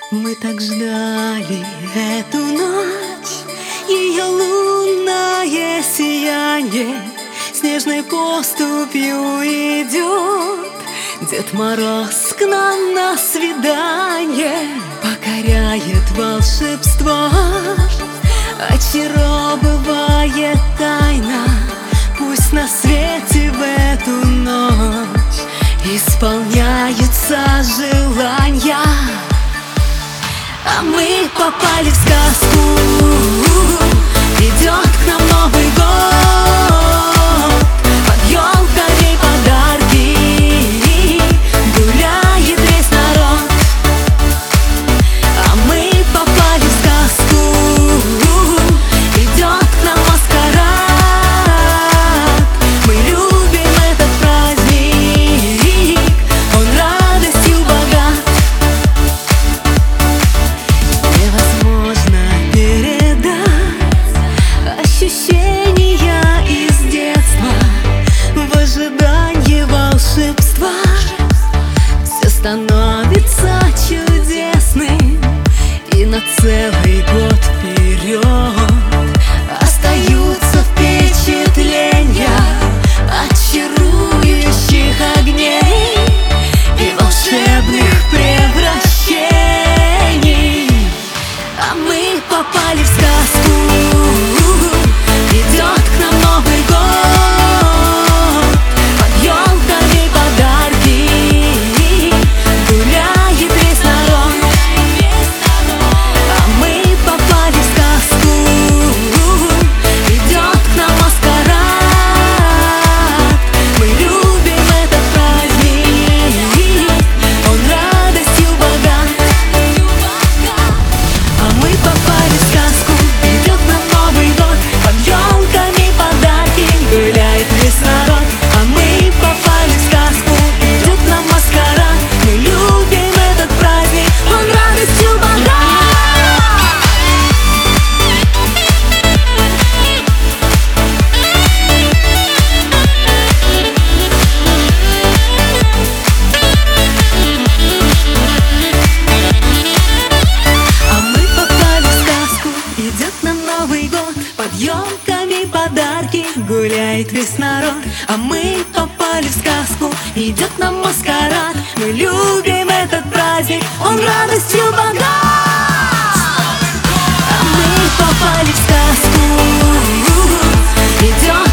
Мы так ждали эту ночь, ее лунное сияние снежной поступью идет. Дед Мороз к нам на свидание, покоряет волшебство, очаровывает тайна. Пусть на свете в эту ночь исполняются желания. А мы попали в сказку, идет к нам Новый год. Под елками подарки, гуляет весь народ. А мы попали в сказку, идет к нам маскарад. Мы любим этот праздник, он радостью богат. Невозможно передать ощущения из детства в ожидании волшебства. Все становится чудесным, и на целый год вперед остаются впечатления от чарующих огней и волшебных превращений. А мы попали в сказку, идет к нам Новый год. Под елками подарки, гуляет весь народ. А мы попали в сказку, идет к нам маскарад. Мы любим этот праздник, он радостью богат. А мы попали в сказку, идет нам Новый год. Под елками подарки, гуляет весь народ. А мы попали в сказку, идет нам маскарад. Мы любим этот праздник, он радостью богат. А мы попали в сказку, идет нам Новый год. Под елками подарки, гуляет весь народ. А мы попали в сказку, идет нам маскарад. Мы любим этот праздник, он радостью богат. А мы попали в сказку, идет